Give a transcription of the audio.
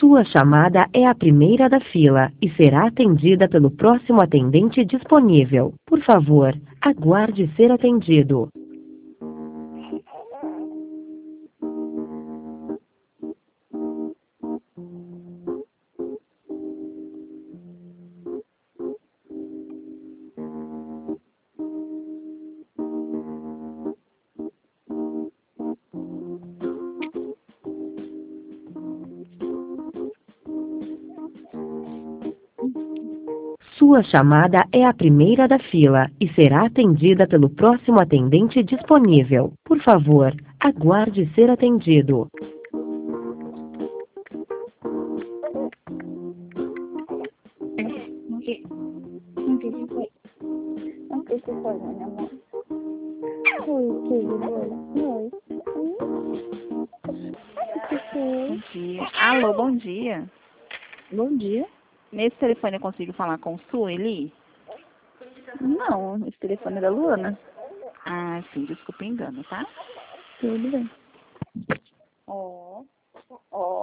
Sua chamada é a primeira da fila e será atendida pelo próximo atendente disponível. Por favor, aguarde ser atendido. Sua chamada é a primeira da fila e será atendida pelo próximo atendente disponível. Por favor, aguarde ser atendido. Que foi? O que foi, meu amor? Oi, querido. Oi. Que foi? Bom dia. Alô, bom dia. Bom dia. Nesse telefone eu consigo falar com Sueli? Não, esse telefone é da Luana. Ah, sim, desculpa o engano, tá? Tudo bem. Ó.